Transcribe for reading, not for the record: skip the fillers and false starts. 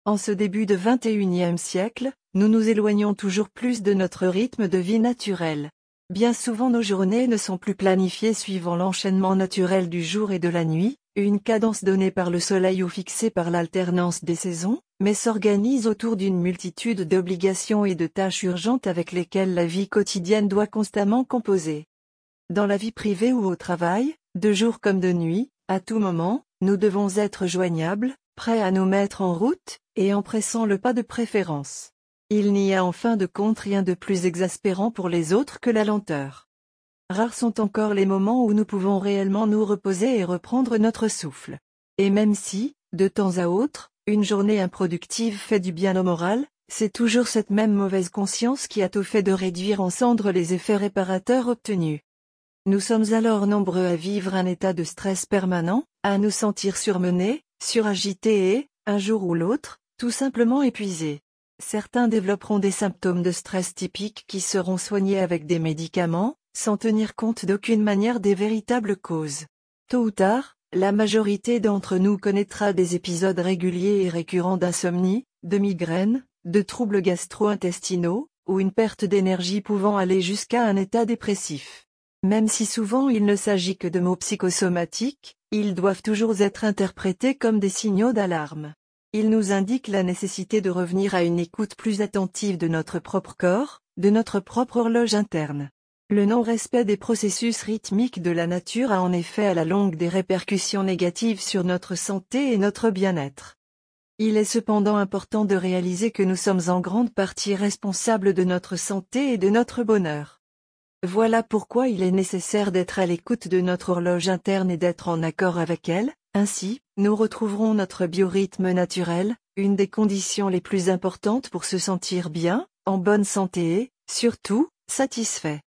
En ce début de XXIe siècle, nous nous éloignons toujours plus de notre rythme de vie naturel. Bien souvent nos journées ne sont plus planifiées suivant l'enchaînement naturel du jour et de la nuit, une cadence donnée par le soleil ou fixée par l'alternance des saisons, mais s'organisent autour d'une multitude d'obligations et de tâches urgentes avec lesquelles la vie quotidienne doit constamment composer. Dans la vie privée ou au travail, de jour comme de nuit, à tout moment, nous devons être joignables, prêts à nous mettre en route, et en pressant le pas de préférence. Il n'y a en fin de compte rien de plus exaspérant pour les autres que la lenteur. Rares sont encore les moments où nous pouvons réellement nous reposer et reprendre notre souffle. Et même si, de temps à autre, une journée improductive fait du bien au moral, c'est toujours cette même mauvaise conscience qui a au fait de réduire en cendres les effets réparateurs obtenus. Nous sommes alors nombreux à vivre un état de stress permanent, à nous sentir surmenés, suragités et, un jour ou l'autre, tout simplement épuisés. Certains développeront des symptômes de stress typiques qui seront soignés avec des médicaments, sans tenir compte d'aucune manière des véritables causes. Tôt ou tard, la majorité d'entre nous connaîtra des épisodes réguliers et récurrents d'insomnie, de migraines, de troubles gastro-intestinaux, ou une perte d'énergie pouvant aller jusqu'à un état dépressif. Même si souvent il ne s'agit que de maux psychosomatiques, ils doivent toujours être interprétés comme des signaux d'alarme. Ils nous indiquent la nécessité de revenir à une écoute plus attentive de notre propre corps, de notre propre horloge interne. Le non-respect des processus rythmiques de la nature a en effet à la longue des répercussions négatives sur notre santé et notre bien-être. Il est cependant important de réaliser que nous sommes en grande partie responsables de notre santé et de notre bonheur. Voilà pourquoi il est nécessaire d'être à l'écoute de notre horloge interne et d'être en accord avec elle. Ainsi, nous retrouverons notre biorhythme naturel, une des conditions les plus importantes pour se sentir bien, en bonne santé et, surtout, satisfait.